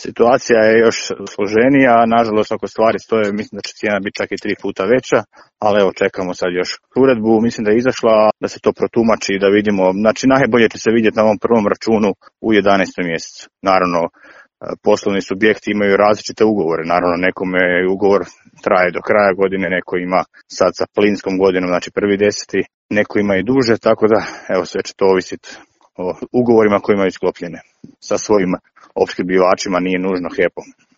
Situacija je još složenija, nažalost ako stvari stoje, mislim da će cijena biti čak i 3 puta veća, ali evo čekamo sad još uredbu, mislim da je izašla, da se to protumači i da vidimo, znači najbolje će se vidjeti na ovom prvom računu u 11. mjesecu. Naravno, poslovni subjekti imaju različite ugovore, naravno nekome ugovor traje do kraja godine, neko ima sad sa plinskom godinom, znači 1.10., neko ima i duže, tako da evo sve će to ovisiti o ugovorima koji imaju sklopljene sa svojim opskrbljivačima, nije nužno HEP-om.